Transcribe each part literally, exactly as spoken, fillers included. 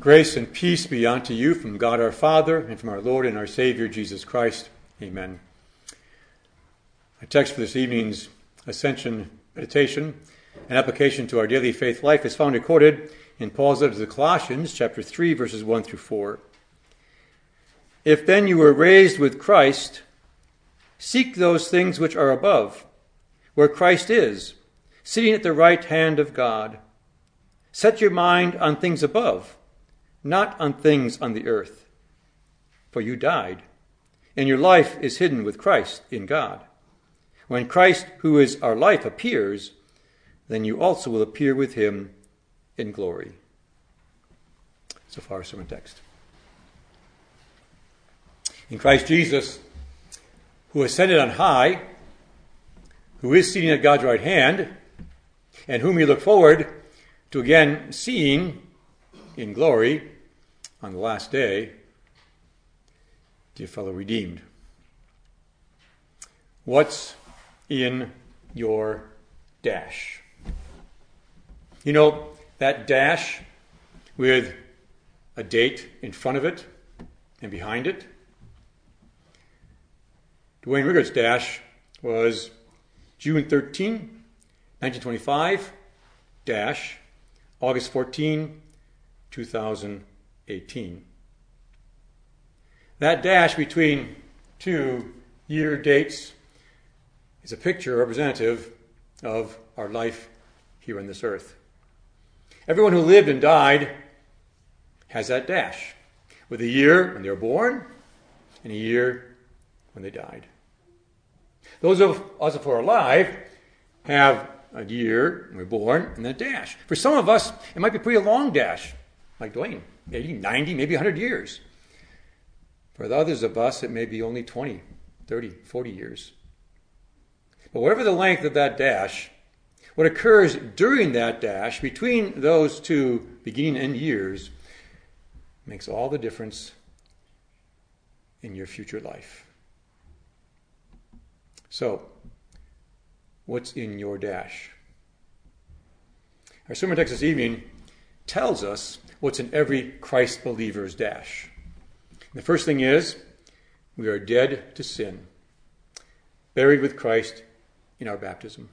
Grace and peace be unto you from God our Father and from our Lord and our Savior Jesus Christ. Amen. Our text for this evening's Ascension meditation and application to our daily faith life is found recorded in Paul's letter to the Colossians, chapter three, verses one through four. If then you were raised with Christ, seek those things which are above, where Christ is, sitting at the right hand of God. Set your mind on things above, not on things on the earth. For you died, and your life is hidden with Christ in God. When Christ, who is our life, appears, then you also will appear with him in glory. So far, our sermon text. In Christ Jesus, who ascended on high, who is seated at God's right hand, and whom we look forward to again seeing in glory on the last day, dear fellow redeemed, what's in your dash? You know, that dash with a date in front of it and behind it? Dwayne Riggert's dash was June thirteenth, nineteen twenty-five, dash August fourteenth, two thousand eighteen. That dash between two year dates is a picture representative of our life here on this earth. Everyone who lived and died has that dash, with a year when they were born and a year when they died. Those of us who are alive have a year when we're born and a dash. For some of us, it might be a pretty long dash, like Dwayne, maybe ninety, maybe one hundred years. For the others of us, it may be only twenty, thirty, forty years. But whatever the length of that dash, what occurs during that dash, between those two beginning and end years, makes all the difference in your future life. So, what's in your dash? Our sermon text this evening tells us what's in every Christ believer's dash. The first thing is, we are dead to sin, buried with Christ in our baptism.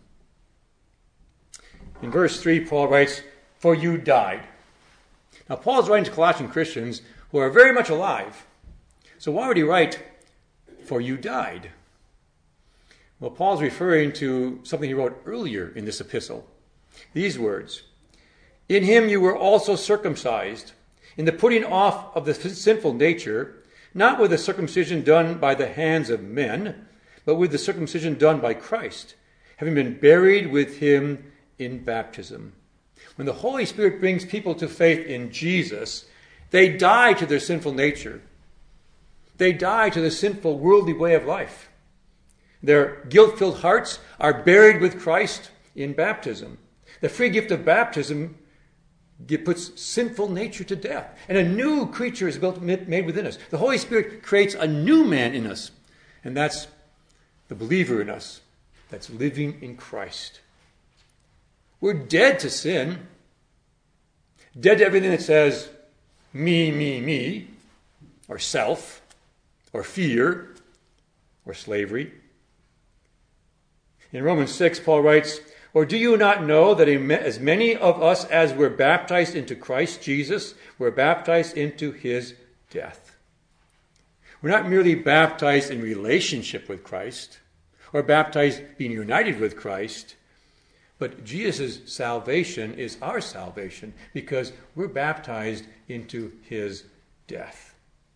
In verse three, Paul writes, "For you died." Now, Paul's writing to Colossian Christians who are very much alive. So why would he write, "For you died"? Well, Paul's referring to something he wrote earlier in this epistle. These words, "In him you were also circumcised, in the putting off of the sinful nature, not with the circumcision done by the hands of men, but with the circumcision done by Christ, having been buried with him in baptism." When the Holy Spirit brings people to faith in Jesus, they die to their sinful nature. They die to the sinful worldly way of life. Their guilt-filled hearts are buried with Christ in baptism. The free gift of baptism puts sinful nature to death, and a new creature is built, made within us. The Holy Spirit creates a new man in us, and that's the believer in us that's living in Christ. We're dead to sin, dead to everything that says me, me, me, or self, or fear, or slavery. In Romans six, Paul writes, "Or do you not know that as many of us as were baptized into Christ Jesus were baptized into his death?" We're not merely baptized in relationship with Christ, or baptized being united with Christ, but Jesus' salvation is our salvation because we're baptized into his death.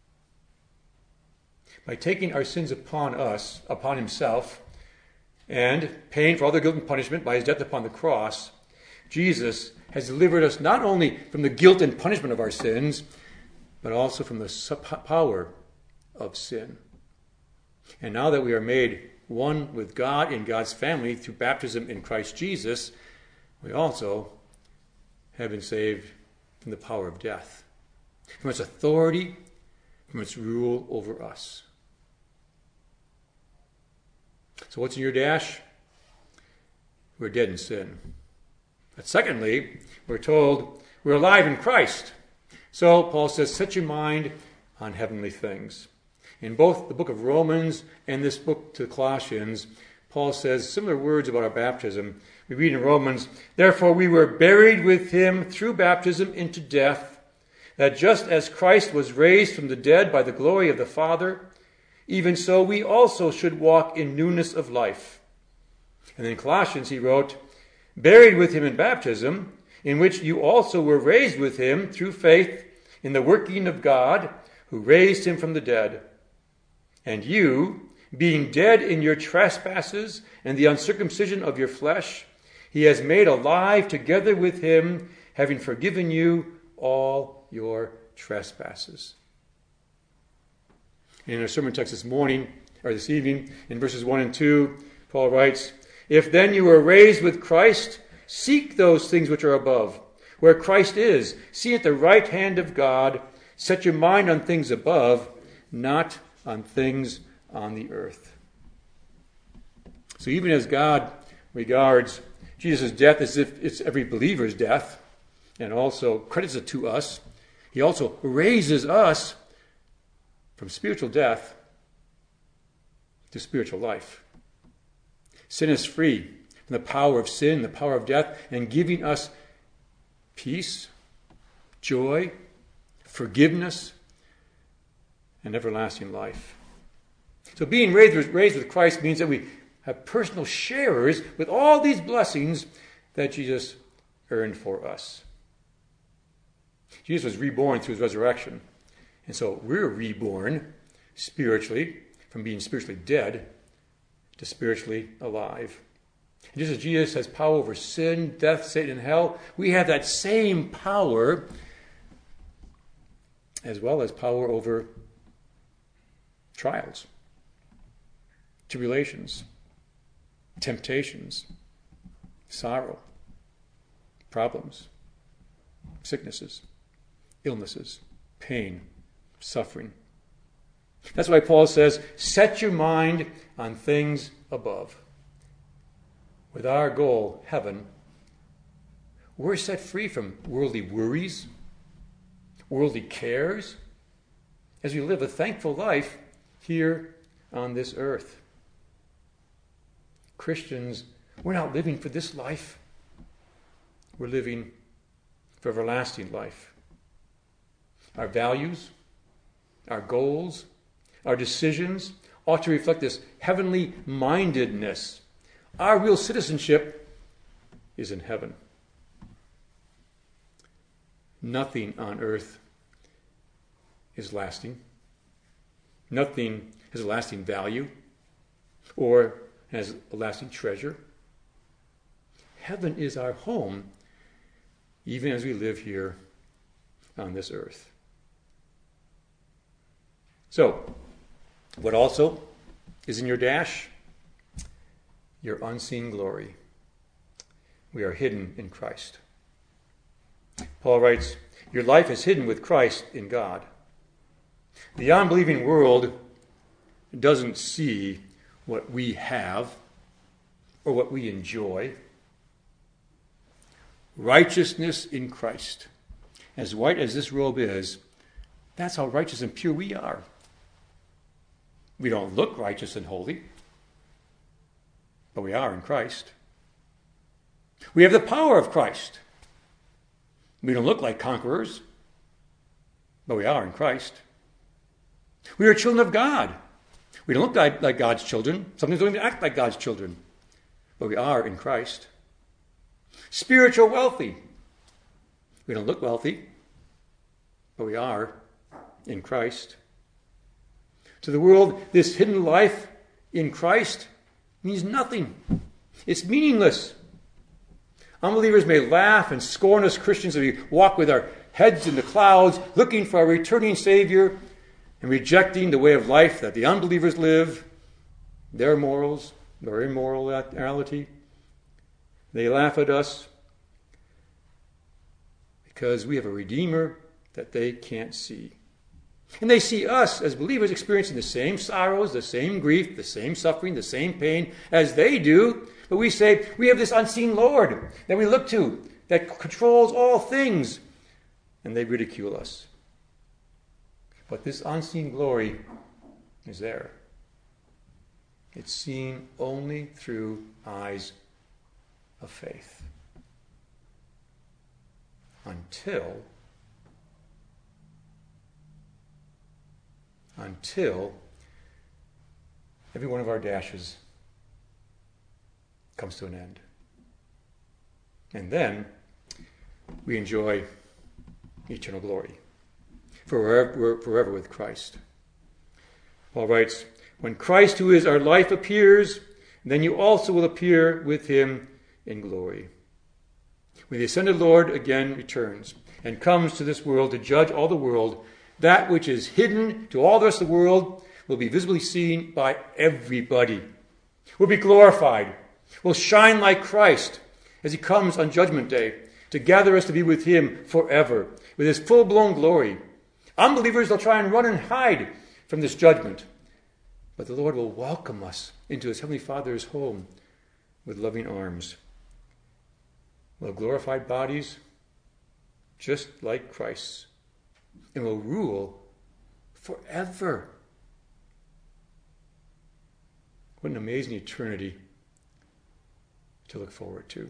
By taking our sins upon us, upon himself, and paying for all the guilt and punishment by his death upon the cross, Jesus has delivered us not only from the guilt and punishment of our sins, but also from the power of sin. And now that we are made one with God in God's family through baptism in Christ Jesus, we also have been saved from the power of death, from its authority, from its rule over us. So what's in your dash? We're dead in sin. But secondly, we're told we're alive in Christ. So Paul says, set your mind on heavenly things. In both the book of Romans and this book to Colossians, Paul says similar words about our baptism. We read in Romans, therefore we were buried with him through baptism into death, that just as Christ was raised from the dead by the glory of the Father, even so we also should walk in newness of life. And in Colossians he wrote, buried with him in baptism, in which you also were raised with him through faith in the working of God, who raised him from the dead. And you, being dead in your trespasses and the uncircumcision of your flesh, he has made alive together with him, having forgiven you all your trespasses. In our sermon text this morning, or this evening, in verses one and two, Paul writes, if then you were raised with Christ, seek those things which are above, where Christ is, see at the right hand of God, set your mind on things above, not on things on the earth. So even as God regards Jesus' death as if it's every believer's death, and also credits it to us, he also raises us from spiritual death to spiritual life. Sin is free from the power of sin, the power of death, and giving us peace, joy, forgiveness, and everlasting life. So being raised with, raised with Christ means that we have personal sharers with all these blessings that Jesus earned for us. Jesus was reborn through his resurrection. And so we're reborn spiritually from being spiritually dead to spiritually alive. And just as Jesus has power over sin, death, Satan, and hell, we have that same power as well as power over trials, tribulations, temptations, sorrow, problems, sicknesses, illnesses, pain, suffering. That's why Paul says, set your mind on things above. With our goal, heaven, we're set free from worldly worries, worldly cares, as we live a thankful life here on this earth. Christians, we're not living for this life. We're living for everlasting life. Our values, our goals, our decisions ought to reflect this heavenly mindedness. Our real citizenship is in heaven. Nothing on earth is lasting. Nothing has a lasting value or has a lasting treasure. Heaven is our home, even as we live here on this earth. So, what also is in your dash? Your unseen glory. We are hidden in Christ. Paul writes, your life is hidden with Christ in God. The unbelieving world doesn't see what we have or what we enjoy. Righteousness in Christ. As white as this robe is, that's how righteous and pure we are. We don't look righteous and holy, but we are in Christ. We have the power of Christ. We don't look like conquerors, but we are in Christ. We are children of God. We don't look like, like God's children. Sometimes we don't even act like God's children, but we are in Christ. Spiritual wealthy. We don't look wealthy, but we are in Christ. To the world, this hidden life in Christ means nothing. It's meaningless. Unbelievers may laugh and scorn us Christians as we walk with our heads in the clouds, looking for a returning Savior and rejecting the way of life that the unbelievers live, their morals, their immorality. They laugh at us because we have a Redeemer that they can't see. And they see us as believers experiencing the same sorrows, the same grief, the same suffering, the same pain as they do. But we say, we have this unseen Lord that we look to, that controls all things. and they ridicule us. But this unseen glory is there. It's seen only through eyes of faith. Until, until every one of our dashes comes to an end. And then we enjoy eternal glory forever, forever with Christ. Paul writes, when Christ, who is our life, appears, then you also will appear with him in glory. When the ascended Lord again returns and comes to this world to judge all the world, that which is hidden to all the rest of the world will be visibly seen by everybody. Will be glorified, will shine like Christ as he comes on Judgment Day to gather us to be with him forever, with his full-blown glory. Unbelievers will try and run and hide from this judgment, but the Lord will welcome us into his Heavenly Father's home with loving arms. We'll have glorified bodies just like Christ's, and will rule forever. What an amazing eternity to look forward to.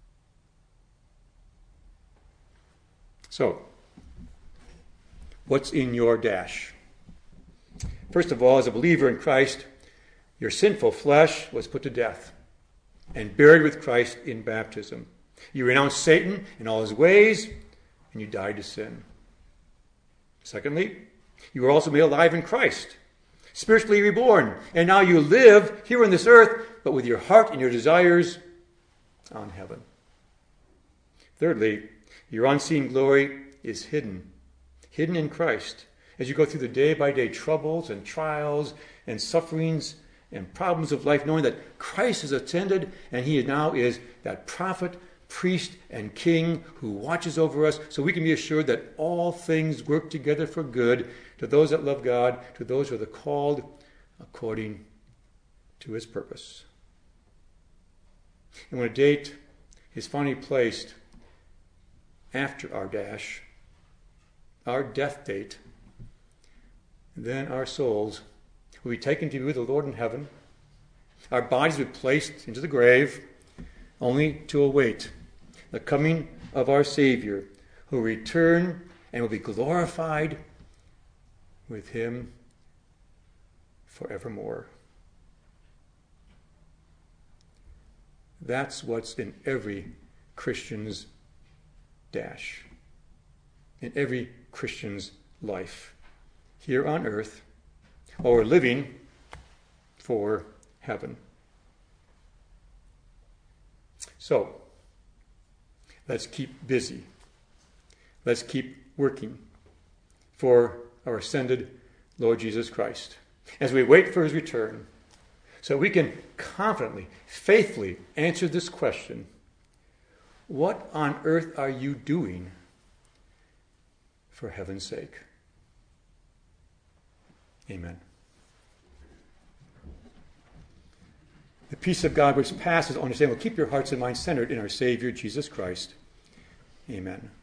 So, what's in your dash? First of all, as a believer in Christ, your sinful flesh was put to death and buried with Christ in baptism. You renounced Satan and all his ways, and you died to sin. Secondly, you were also made alive in Christ, spiritually reborn, and now you live here on this earth, but with your heart and your desires on heaven. Thirdly, your unseen glory is hidden, hidden in Christ, as you go through the day-by-day troubles and trials and sufferings and problems of life, knowing that Christ has attended and he now is that prophet, priest, and king who watches over us, so we can be assured that all things work together for good to those that love God, to those who are the called according to his purpose. And when a date is finally placed after our dash, our death date, then our souls will be taken to be with the Lord in heaven. Our bodies will be placed into the grave, only to await the coming of our Savior, who will return and will be glorified with him forevermore. That's what's in every Christian's dash, in every Christian's life, here on earth, or living for heaven. So, let's keep busy. Let's keep working for our ascended Lord Jesus Christ as we wait for his return, so we can confidently, faithfully answer this question: what on earth are you doing for heaven's sake? Amen. The peace of God which passes understanding will keep your hearts and minds centered in our Savior, Jesus Christ. Amen.